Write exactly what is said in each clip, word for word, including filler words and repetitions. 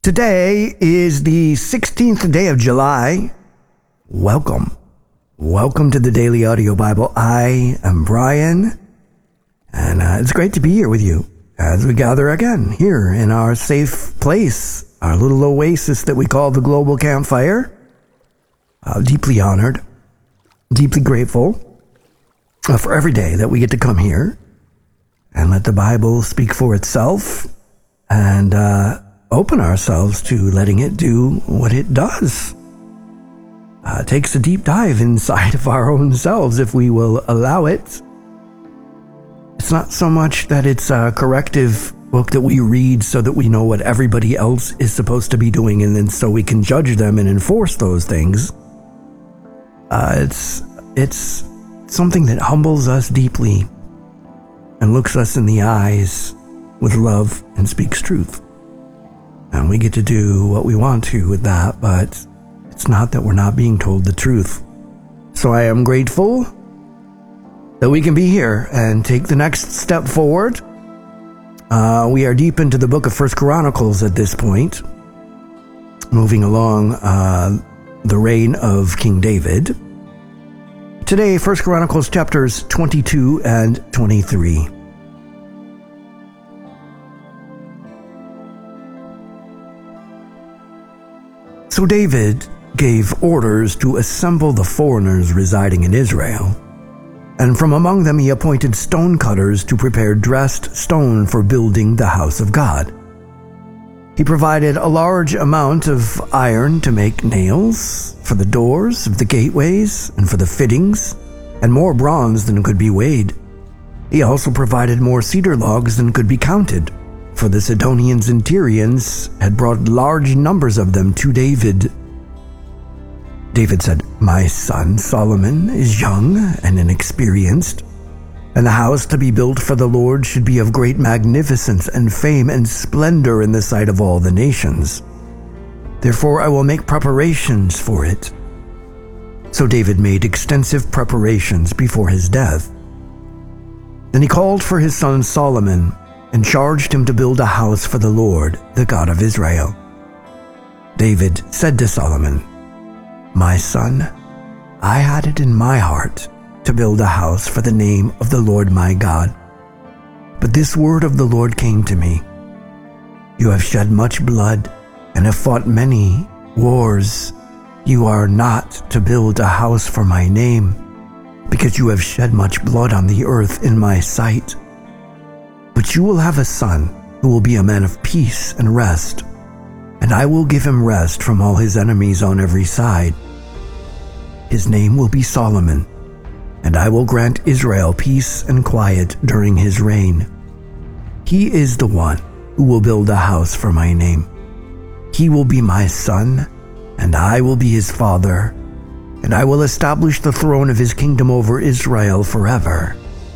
Today is the sixteenth day of July. Welcome. Welcome to the Daily Audio Bible. I am Brian, and uh, it's great to be here with you as we gather again here in our safe place, our little oasis that we call the Global Campfire. Uh, deeply honored, deeply grateful uh, for every day that we get to come here and let the Bible speak for itself and uh, open ourselves to letting it do what it does. Uh, it takes a deep dive inside of our own selves if we will allow it. It's not so much that it's a corrective book that we read so that we know what everybody else is supposed to be doing and then so we can judge them and enforce those things. Uh, it's it's something that humbles us deeply and looks us in the eyes with love and speaks truth. And we get to do what we want to with that, but it's not that we're not being told the truth. So I am grateful that we can be here and take the next step forward. Uh, we are deep into the book of First Chronicles at this point, moving along uh, the reign of King David. Today, First Chronicles chapters twenty-two and twenty-three. So David gave orders to assemble the foreigners residing in Israel, and from among them he appointed stone cutters to prepare dressed stone for building the house of God. He provided a large amount of iron to make nails for the doors of the gateways and for the fittings, and more bronze than could be weighed. He also provided more cedar logs than could be counted, for the Sidonians and Tyrians had brought large numbers of them to David. David said, "My son Solomon is young and inexperienced, and the house to be built for the Lord should be of great magnificence and fame and splendor in the sight of all the nations. Therefore I will make preparations for it." So David made extensive preparations before his death. Then he called for his son Solomon and charged him to build a house for the Lord, the God of Israel. David said to Solomon, "My son, I had it in my heart to build a house for the name of the Lord my God. But this word of the Lord came to me. You have shed much blood and have fought many wars. You are not to build a house for my name, because you have shed much blood on the earth in my sight. But you will have a son who will be a man of peace and rest, and I will give him rest from all his enemies on every side. His name will be Solomon, and I will grant Israel peace and quiet during his reign. He is the one who will build a house for my name. He will be my son, and I will be his father, and I will establish the throne of his kingdom over Israel forever.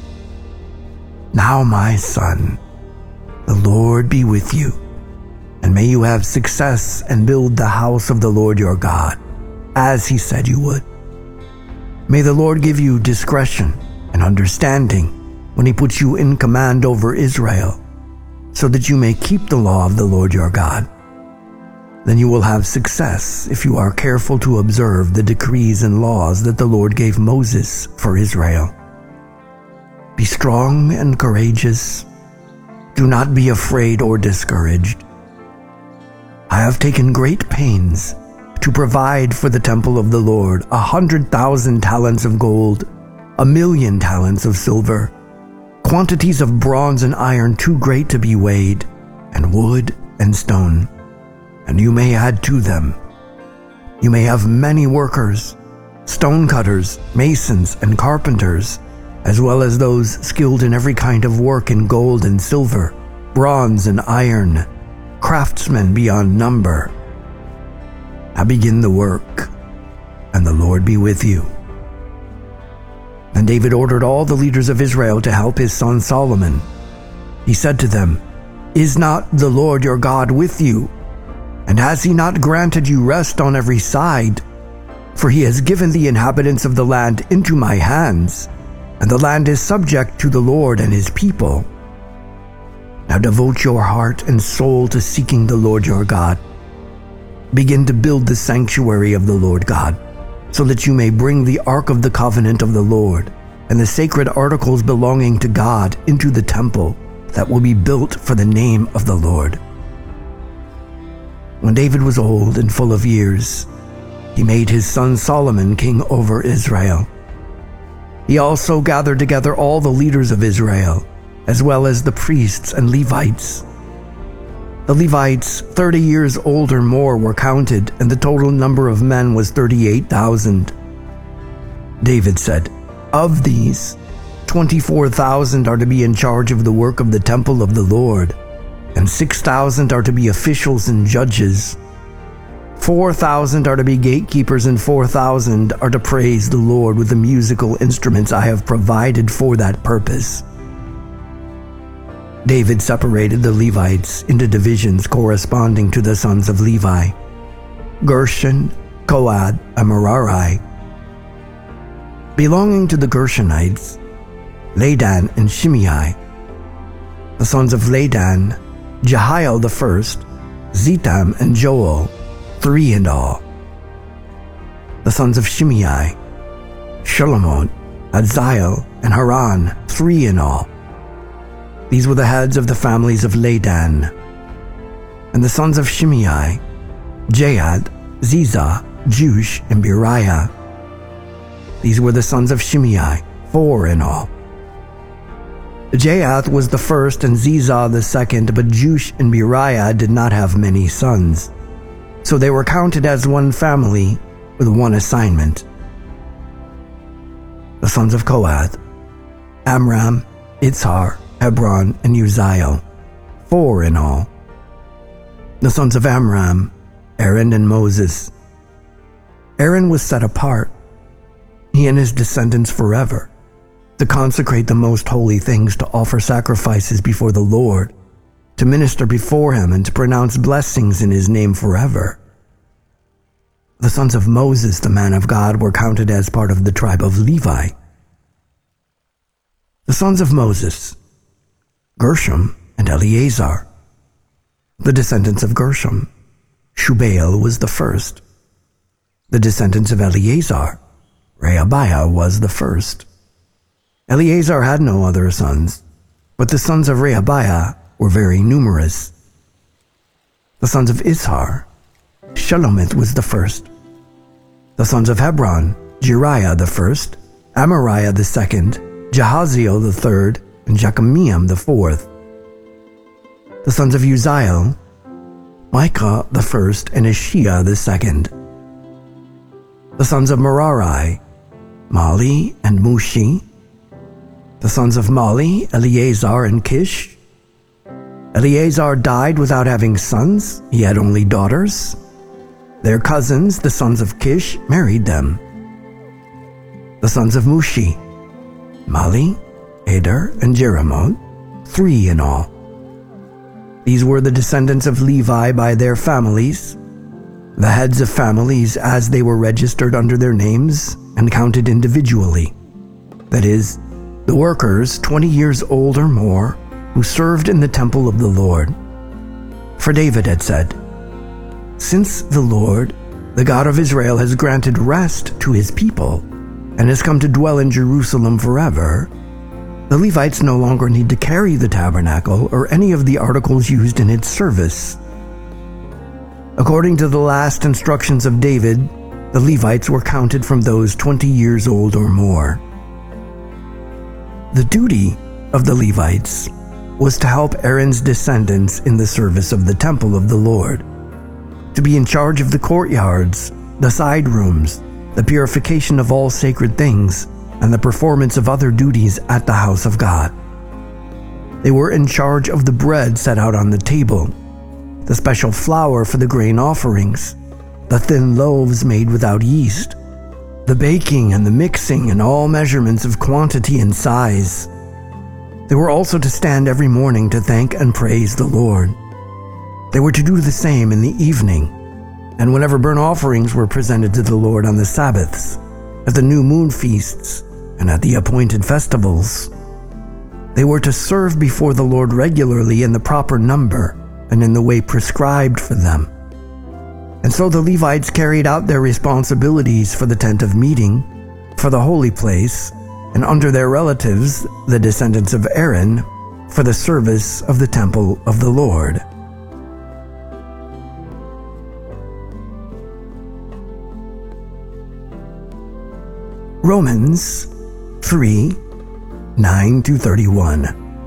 Now, my son, the Lord be with you, and may you have success and build the house of the Lord your God, as he said you would. May the Lord give you discretion and understanding when he puts you in command over Israel, so that you may keep the law of the Lord your God. Then you will have success if you are careful to observe the decrees and laws that the Lord gave Moses for Israel. Be strong and courageous. Do not be afraid or discouraged. I have taken great pains to provide for the temple of the Lord a hundred thousand talents of gold, a million talents of silver, quantities of bronze and iron too great to be weighed, and wood and stone. And you may add to them. You may have many workers, stone cutters, masons, and carpenters, as well as those skilled in every kind of work in gold and silver, bronze and iron, craftsmen beyond number. Now begin the work, and the Lord be with you." And David ordered all the leaders of Israel to help his son Solomon. He said to them, "Is not the Lord your God with you? And has he not granted you rest on every side? For he has given the inhabitants of the land into my hands, and the land is subject to the Lord and his people. Now devote your heart and soul to seeking the Lord your God, begin to build the sanctuary of the Lord God, so that you may bring the ark of the covenant of the Lord and the sacred articles belonging to God into the temple that will be built for the name of the Lord." When David was old and full of years, he made his son Solomon king over Israel. He also gathered together all the leaders of Israel, as well as the priests and Levites. The Levites, thirty years old or more, were counted, and the total number of men was thirty-eight thousand. David said, "Of these, twenty-four thousand are to be in charge of the work of the temple of the Lord, and six thousand are to be officials and judges. Four thousand are to be gatekeepers, and four thousand are to praise the Lord with the musical instruments I have provided for that purpose." David separated the Levites into divisions corresponding to the sons of Levi: Gershon, Kohath, and Merari. Belonging to the Gershonites, Ladan and Shimei. The sons of Ladan, Jehiel the first, Zetam and Joel, three in all. The sons of Shimei, Shalomot, Adziel, and Haran, three in all. These were the heads of the families of Ladan. And the sons of Shimei, Jaad, Ziza, Jush, and Beriah. These were the sons of Shimei, four in all. Jaath was the first and Ziza the second, but Jush and Beriah did not have many sons, so they were counted as one family with one assignment. The sons of Kohath, Amram, Itzhar, Hebron, and Uzziel, four in all. The sons of Amram, Aaron and Moses. Aaron was set apart, he and his descendants forever, to consecrate the most holy things, to offer sacrifices before the Lord, to minister before him, and to pronounce blessings in his name forever. The sons of Moses, the man of God, were counted as part of the tribe of Levi. The sons of Moses, Gershom and Eleazar. The descendants of Gershom, Shubael was the first. The descendants of Eleazar, Rehabiah was the first. Eleazar had no other sons, but the sons of Rehabiah were very numerous. The sons of Ishar, Shelomith was the first. The sons of Hebron, Jeriah the first, Amariah the second, Jahaziel the third, and Jekameam the fourth. The sons of Uzziel, Micah the first, and Ishiah the second. The sons of Merari, Mali and Mushi. The sons of Mali, Eleazar and Kish. Eleazar died without having sons, he had only daughters. Their cousins, the sons of Kish, married them. The sons of Mushi, Mali, Eder, and Jeremoth, three in all. These were the descendants of Levi by their families, the heads of families as they were registered under their names and counted individually. That is, the workers twenty years old or more who served in the temple of the Lord. For David had said, "Since the Lord, the God of Israel, has granted rest to his people and has come to dwell in Jerusalem forever, the Levites no longer need to carry the tabernacle or any of the articles used in its service." According to the last instructions of David, the Levites were counted from those twenty years old or more. The duty of the Levites was to help Aaron's descendants in the service of the temple of the Lord, to be in charge of the courtyards, the side rooms, the purification of all sacred things, and the performance of other duties at the house of God. They were in charge of the bread set out on the table, the special flour for the grain offerings, the thin loaves made without yeast, the baking and the mixing and all measurements of quantity and size. They were also to stand every morning to thank and praise the Lord. They were to do the same in the evening, and whenever burnt offerings were presented to the Lord on the Sabbaths, at the new moon feasts, and at the appointed festivals. They were to serve before the Lord regularly in the proper number and in the way prescribed for them. And so the Levites carried out their responsibilities for the tent of meeting, for the holy place, and under their relatives, the descendants of Aaron, for the service of the temple of the Lord. Romans three, nine to thirty-one.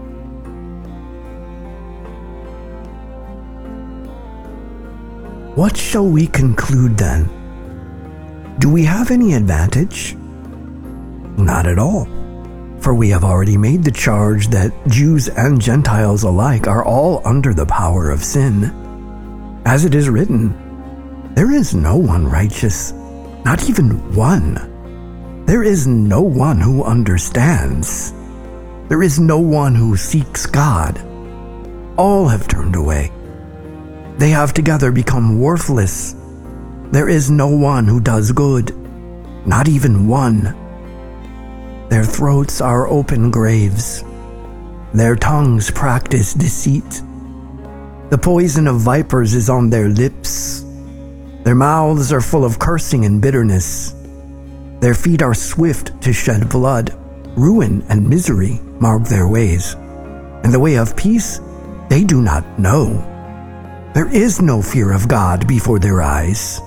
What shall we conclude then? Do we have any advantage? Not at all, for we have already made the charge that Jews and Gentiles alike are all under the power of sin. As it is written, there is no one righteous, not even one. There is no one who understands. There is no one who seeks God. All have turned away. They have together become worthless. There is no one who does good, not even one. Their throats are open graves. Their tongues practice deceit. The poison of vipers is on their lips. Their mouths are full of cursing and bitterness. Their feet are swift to shed blood. Ruin and misery mark their ways, and the way of peace they do not know. There is no fear of God before their eyes.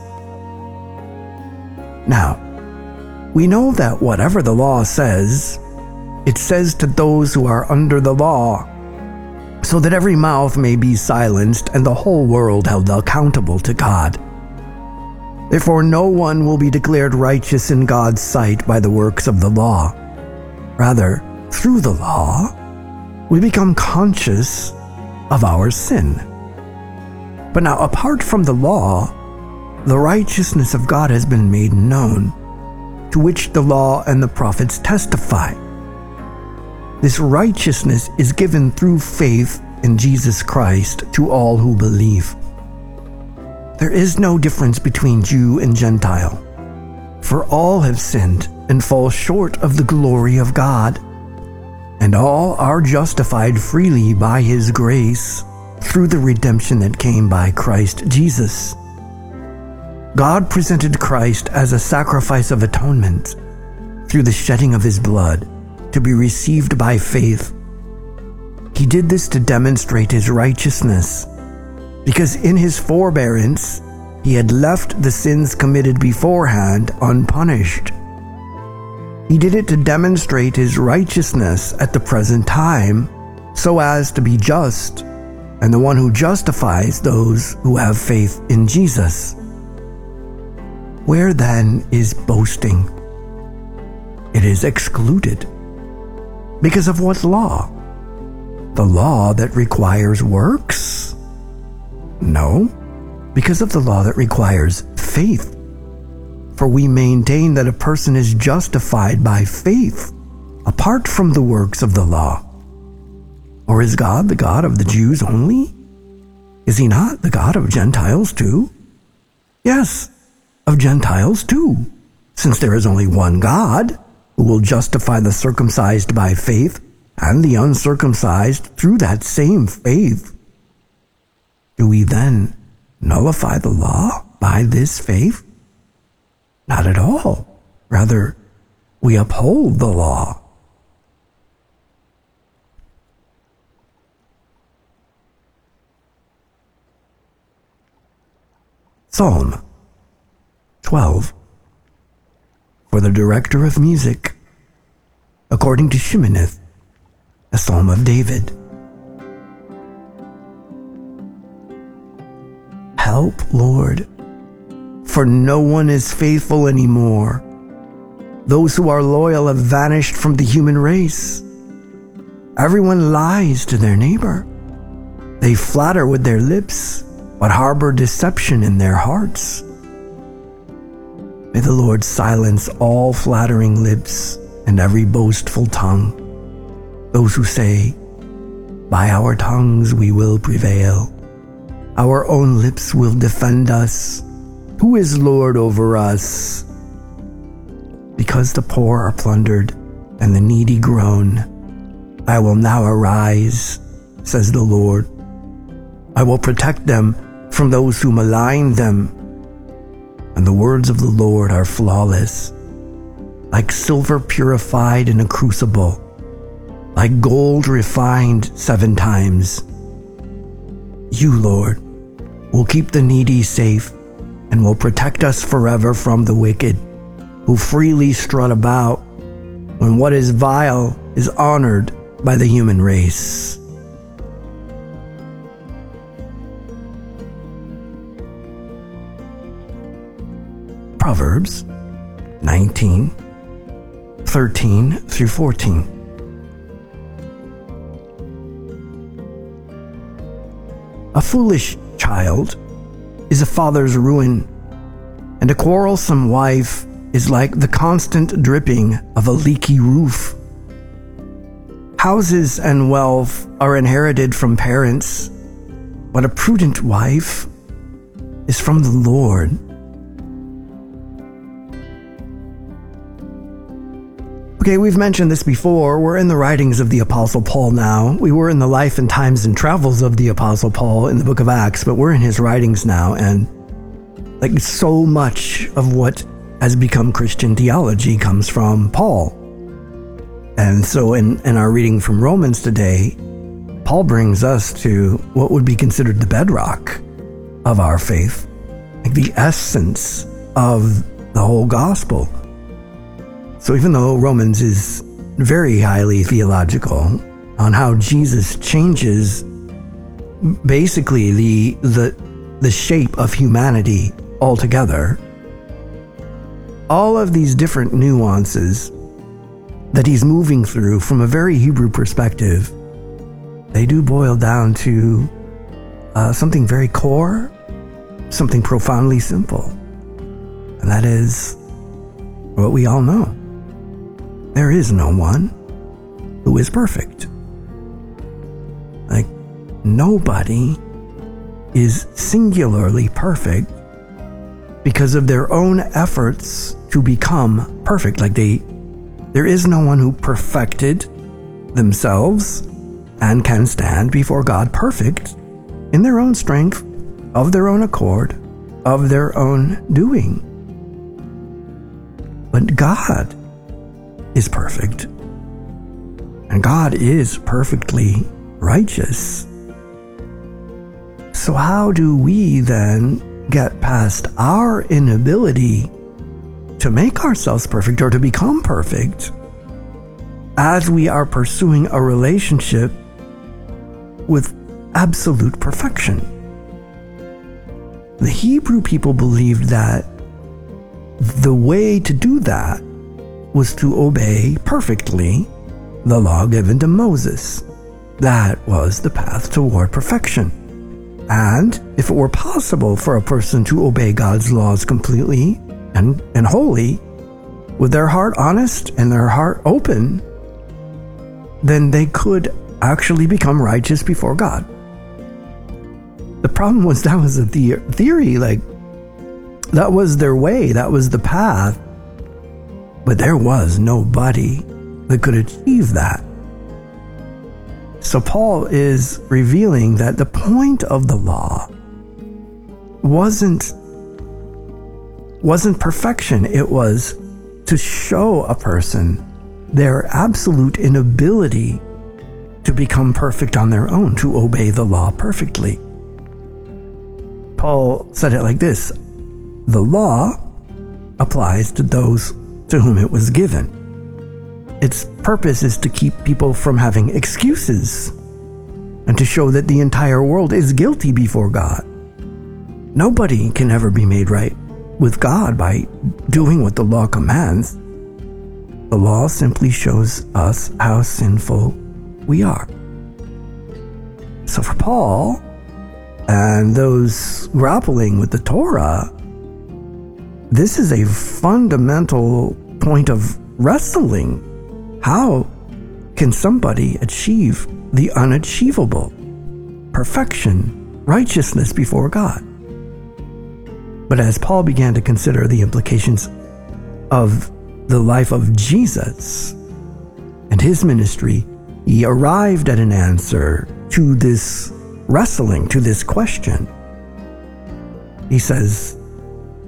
Now, we know that whatever the law says, it says to those who are under the law, so that every mouth may be silenced and the whole world held accountable to God. Therefore, no one will be declared righteous in God's sight by the works of the law. Rather, through the law, we become conscious of our sin. But now, apart from the law, the righteousness of God has been made known, to which the law and the prophets testify. This righteousness is given through faith in Jesus Christ to all who believe. There is no difference between Jew and Gentile, for all have sinned and fall short of the glory of God, and all are justified freely by His grace through the redemption that came by Christ Jesus. God presented Christ as a sacrifice of atonement through the shedding of His blood to be received by faith. He did this to demonstrate His righteousness, because in His forbearance He had left the sins committed beforehand unpunished. He did it to demonstrate His righteousness at the present time, so as to be just, and the one who justifies those who have faith in Jesus. Where then is boasting? It is excluded. Because of what law? The law that requires works? No, because of the law that requires faith. For we maintain that a person is justified by faith, apart from the works of the law. Or is God the God of the Jews only? Is He not the God of Gentiles too? Yes, of Gentiles too, since there is only one God, who will justify the circumcised by faith and the uncircumcised through that same faith. Do we then nullify the law by this faith? Not at all. Rather, we uphold the law. Psalm twelve. For the director of music, according to Sheminith, a psalm of David. Help, Lord, for no one is faithful anymore. Those who are loyal have vanished from the human race. Everyone lies to their neighbor. They flatter with their lips, but harbor deception in their hearts. May the Lord silence all flattering lips and every boastful tongue. Those who say, by our tongues we will prevail. Our own lips will defend us. Who is Lord over us? Because the poor are plundered and the needy groan, I will now arise, says the Lord. I will protect them from those who malign them. and the words of the Lord are flawless, like silver purified in a crucible, like gold refined seven times. You, Lord, will keep the needy safe and will protect us forever from the wicked, who freely strut about when what is vile is honored by the human race. Proverbs nineteen, thirteen through fourteen. A foolish child is a father's ruin, and a quarrelsome wife is like the constant dripping of a leaky roof. Houses and wealth are inherited from parents, but a prudent wife is from the Lord. Okay, we've mentioned this before. We're in the writings of the Apostle Paul now. We were in the life and times and travels of the Apostle Paul in the book of Acts, but we're in his writings now, and like so much of what has become Christian theology comes from Paul. And so in, in our reading from Romans today, Paul brings us to what would be considered the bedrock of our faith, like the essence of the whole gospel. So even though Romans is very highly theological on how Jesus changes basically the the the shape of humanity altogether, all of these different nuances that he's moving through from a very Hebrew perspective, they do boil down to uh, something very core, something profoundly simple, and that is what we all know. There is no one who is perfect. Like, nobody is singularly perfect because of their own efforts to become perfect. Like they, there is no one who perfected themselves and can stand before God perfect in their own strength, of their own accord, of their own doing. But God is perfect, and God is perfectly righteous. So how do we then get past our inability to make ourselves perfect or to become perfect as we are pursuing a relationship with absolute perfection? The Hebrew people believed that the way to do that was to obey perfectly the law given to Moses. That was the path toward perfection. And if it were possible for a person to obey God's laws completely and, and wholly, with their heart honest and their heart open, then they could actually become righteous before God. The problem was that was a the- theory, like that was their way, that was the path. But there was nobody that could achieve that. So Paul is revealing that the point of the law wasn't, wasn't perfection. It was to show a person their absolute inability to become perfect on their own, to obey the law perfectly. Paul said it like this: the law applies to those to whom it was given. Its purpose is to keep people from having excuses and to show that the entire world is guilty before God. Nobody can ever be made right with God by doing what the law commands. The law simply shows us how sinful we are. So for Paul and those grappling with the Torah, this is a fundamental point of wrestling. How can somebody achieve the unachievable? Perfection, righteousness before God. But as Paul began to consider the implications of the life of Jesus and his ministry, he arrived at an answer to this wrestling, to this question. He says,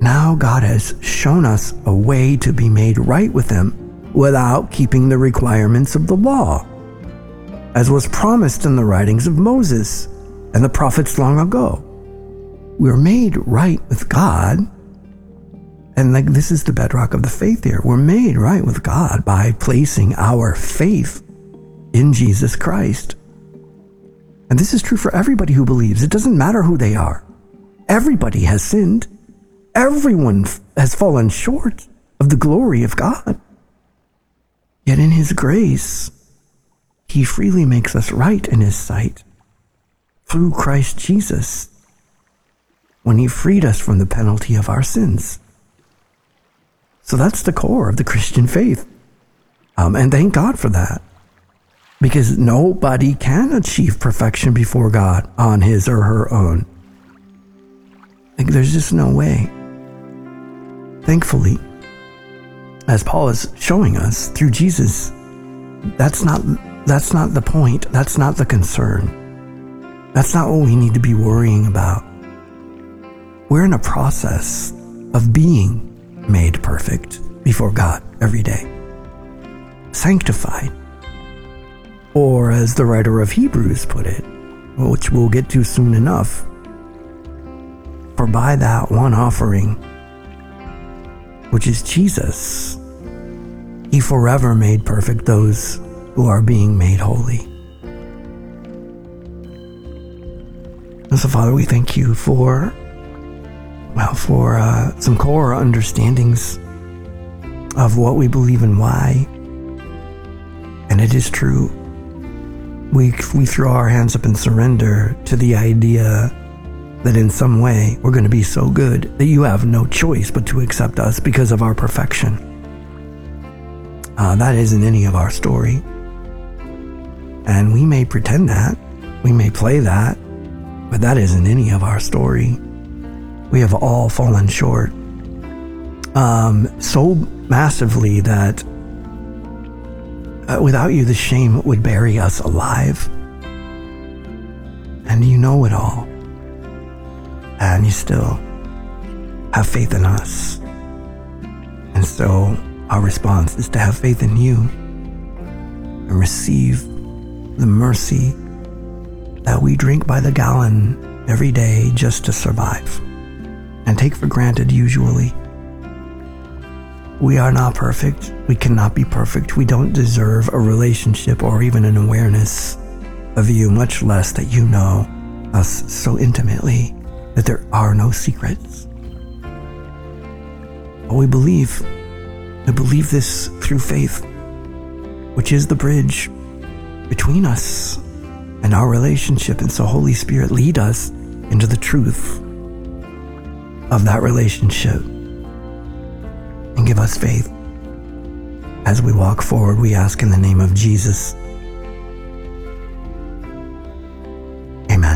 Now God has shown us a way to be made right with Him without keeping the requirements of the law, as was promised in the writings of Moses and the prophets long ago. We're made right with God, and like this is the bedrock of the faith here. We're made right with God by placing our faith in Jesus Christ. And this is true for everybody who believes. It doesn't matter who they are. Everybody has sinned. Everyone has fallen short of the glory of God. Yet in His grace, He freely makes us right in His sight through Christ Jesus when He freed us from the penalty of our sins. So that's the core of the Christian faith. Um, and thank God for that. Because nobody can achieve perfection before God on his or her own. Like, there's just no way. Thankfully, as Paul is showing us through Jesus, that's not that's not the point. That's not the concern. That's not what we need to be worrying about. We're in a process of being made perfect before God every day. Sanctified. Or as the writer of Hebrews put it, which we'll get to soon enough, for by that one offering, which is Jesus, He forever made perfect those who are being made holy. And so, Father, we thank You for, well, for uh, some core understandings of what we believe and why. And it is true. We, we throw our hands up and surrender to the idea that in some way we're going to be so good that You have no choice but to accept us because of our perfection. Uh, that isn't any of our story. And we may pretend that, we may play that, but that isn't any of our story. We have all fallen short um, so massively that Uh, without You, the shame would bury us alive. And You know it all. And You still have faith in us. And so our response is to have faith in You and receive the mercy that we drink by the gallon every day just to survive and take for granted usually. We are not perfect. We cannot be perfect. We don't deserve a relationship or even an awareness of You, much less that You know us so intimately that there are no secrets. But we believe. We believe this through faith, which is the bridge between us and our relationship. And so, Holy Spirit, lead us into the truth of that relationship. And give us faith. As we walk forward, we ask in the name of Jesus. Amen.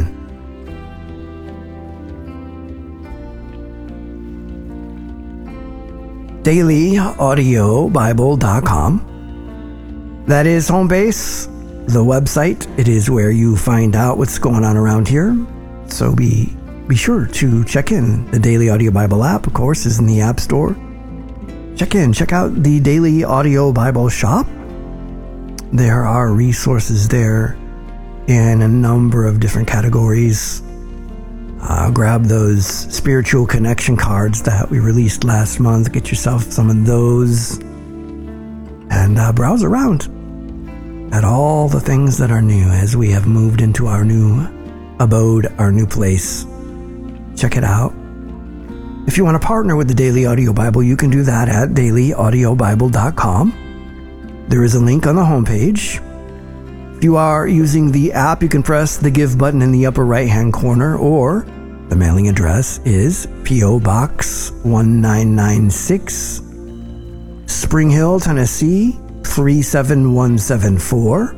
daily audio bible dot com. That is home base, the website. It is where you find out what's going on around here. So be be sure to check in. The Daily Audio Bible app, of course, is in the App Store. Check in, check out the Daily Audio Bible shop. There are resources there in a number of different categories. Uh, grab those spiritual connection cards that we released last month. Get yourself some of those and uh, browse around at all the things that are new as we have moved into our new abode, our new place. Check it out. If you want to partner with the Daily Audio Bible, you can do that at daily audio bible dot com. There is a link on the homepage. If you are using the app, you can press the Give button in the upper right-hand corner, or the mailing address is P O Box one nine nine six, Spring Hill, Tennessee three seven one seven four.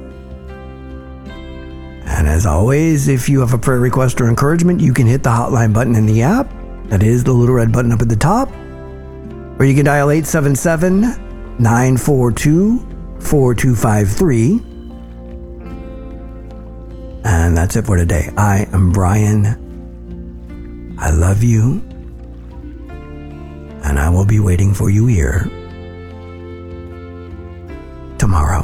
And as always, if you have a prayer request or encouragement, you can hit the hotline button in the app. That is the little red button up at the top. Or you can dial eight seven seven, nine four two, four two five three. And that's it for today. I am Brian. I love you. I will be waiting for you here tomorrow.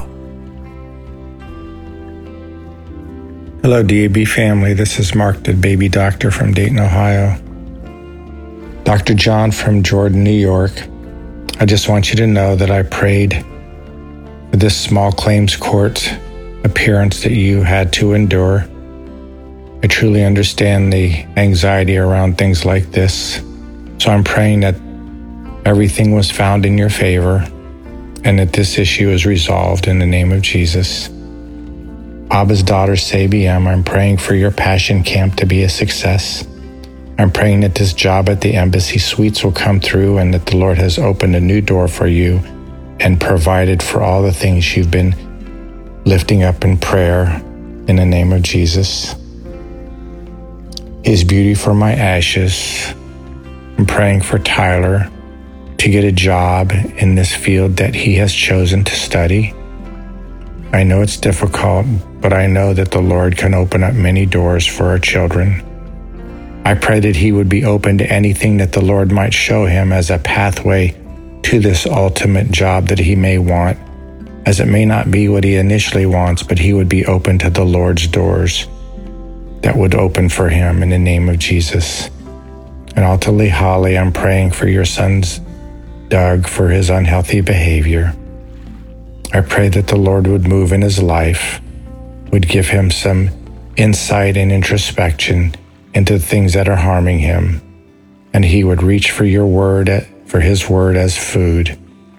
Hello, D A B family. This is Mark, the baby doctor from Dayton, Ohio. Doctor John from Jordan, New York. I just want you to know that I prayed for this small claims court appearance that you had to endure. I truly understand the anxiety around things like this. So I'm praying that everything was found in your favor and that this issue is resolved in the name of Jesus. Abba's daughter, Sabiam, I'm praying for your passion camp to be a success. I'm praying that this job at the Embassy Suites will come through and that the Lord has opened a new door for you and provided for all the things you've been lifting up in prayer in the name of Jesus. His beauty for my ashes. I'm praying for Tyler to get a job in this field that he has chosen to study. I know it's difficult, but I know that the Lord can open up many doors for our children. I pray that he would be open to anything that the Lord might show him as a pathway to this ultimate job that he may want, as it may not be what he initially wants, but he would be open to the Lord's doors that would open for him in the name of Jesus. And ultimately, Holly, I'm praying for your son's Doug for his unhealthy behavior. I pray that the Lord would move in his life, would give him some insight and introspection into the things that are harming him, and he would reach for your word, for his word as food,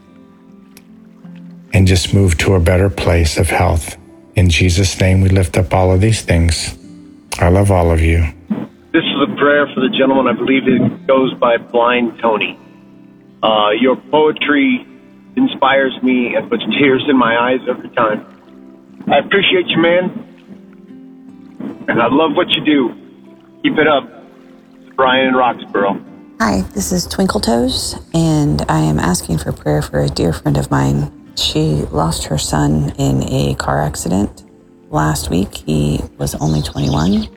and just move to a better place of health. In Jesus' name, we lift up all of these things. I love all of you. This is a prayer for the gentleman. I believe it goes by Blind Tony. Uh, your poetry inspires me and puts tears in my eyes every time. I appreciate you, man, and I love what you do. Keep it up. It's Brian in Roxborough. Hi, this is Twinkle Toes, and I am asking for prayer for a dear friend of mine. She lost her son in a car accident last week. He was only twenty-one,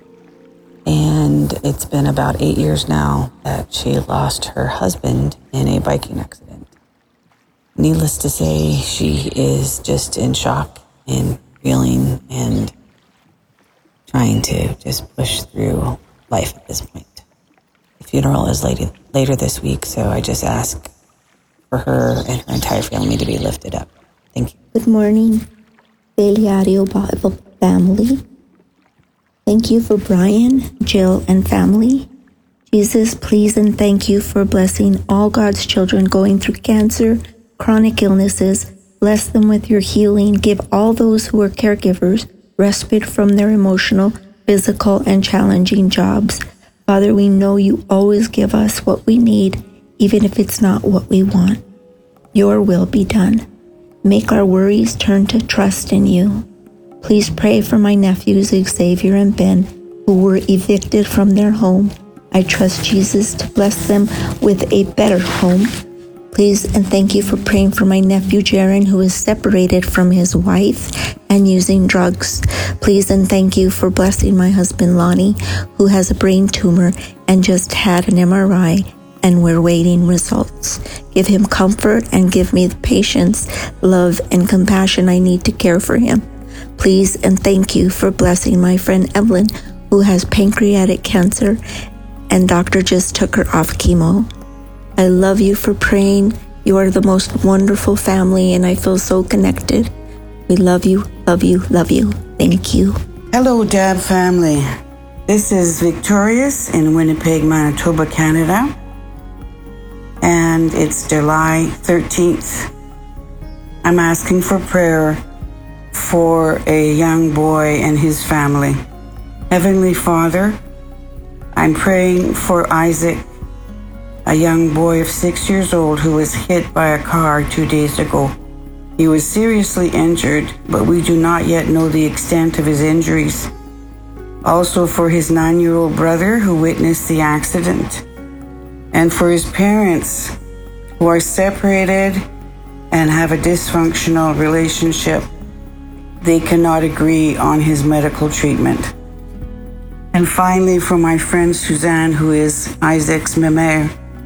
and it's been about eight years now that she lost her husband in a biking accident. Needless to say, she is just in shock and reeling and trying to just push through life at this point. The funeral is later, later this week, so I just ask for her and her entire family to be lifted up. Thank you. Good morning, Beliario Bible family. Thank you for Brian, Jill, and family. Jesus, please and thank you for blessing all God's children going through cancer, chronic illnesses. Bless them with your healing. Give all those who are caregivers respite from their emotional, physical, and challenging jobs. Father, we know you always give us what we need, even if it's not what we want. Your will be done. Make our worries turn to trust in you. Please pray for my nephews Xavier and Ben, who were evicted from their home. I trust Jesus to bless them with a better home. Please and thank you for praying for my nephew Jaron, who is separated from his wife and using drugs. Please and thank you for blessing my husband Lonnie, who has a brain tumor and just had an M R I, and we're waiting results. Give him comfort and give me the patience, love, and compassion I need to care for him. Please and thank you for blessing my friend Evelyn, who has pancreatic cancer, and doctor just took her off chemo. I love you for praying. You are the most wonderful family, and I feel so connected. We love you, love you, love you. Thank you. Hello, Dab family. This is Victorious in Winnipeg, Manitoba, Canada. And it's July thirteenth. I'm asking for prayer for a young boy and his family. Heavenly Father, I'm praying for Isaac, a young boy of six years old who was hit by a car two days ago. He was seriously injured, but we do not yet know the extent of his injuries. Also for his nine-year-old brother who witnessed the accident, and for his parents who are separated and have a dysfunctional relationship. They cannot agree on his medical treatment. And finally, for my friend Suzanne, who is Isaac's mère.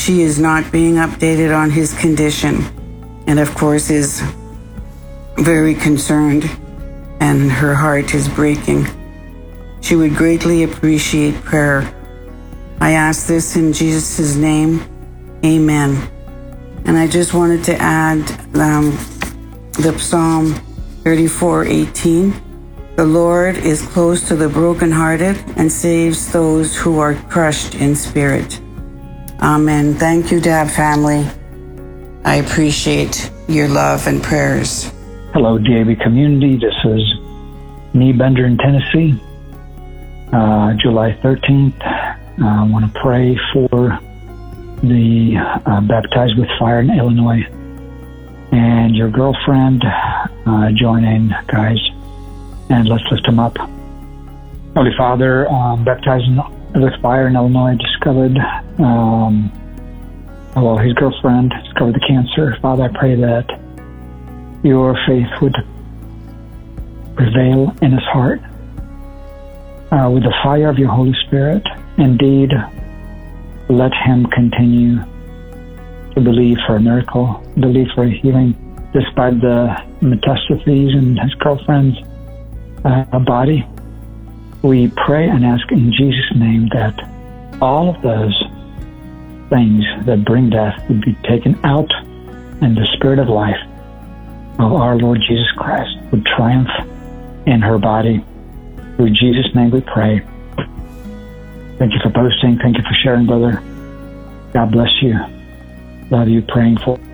she is not being updated on his condition, and of course is very concerned, and her heart is breaking. She would greatly appreciate prayer. I ask this in Jesus' name, amen. And I just wanted to add um, the Psalm thirty-four eighteen. The Lord is close to the brokenhearted and saves those who are crushed in spirit. Amen. Thank you, Dab family. I appreciate your love and prayers. Hello, D A B community. This is Knee Bender in Tennessee. Uh, July thirteenth. I want to pray for the uh, Baptized with Fire in Illinois and your girlfriend. Uh, join in, guys, and let's lift them up. Holy Father, um, Baptized with Fire in Illinois discovered, um, well, his girlfriend discovered the cancer. Father, I pray that your faith would prevail in his heart uh, with the fire of your Holy Spirit. Indeed, let him continue to believe for a miracle, believe for a healing, despite the metastases in his girlfriend's uh, body. We pray and ask in Jesus' name that all of those things that bring death would be taken out, and the spirit of life of our Lord Jesus Christ would triumph in her body. Through Jesus' name we pray. Thank you for posting. Thank you for sharing, brother. God bless you. Love you. Praying for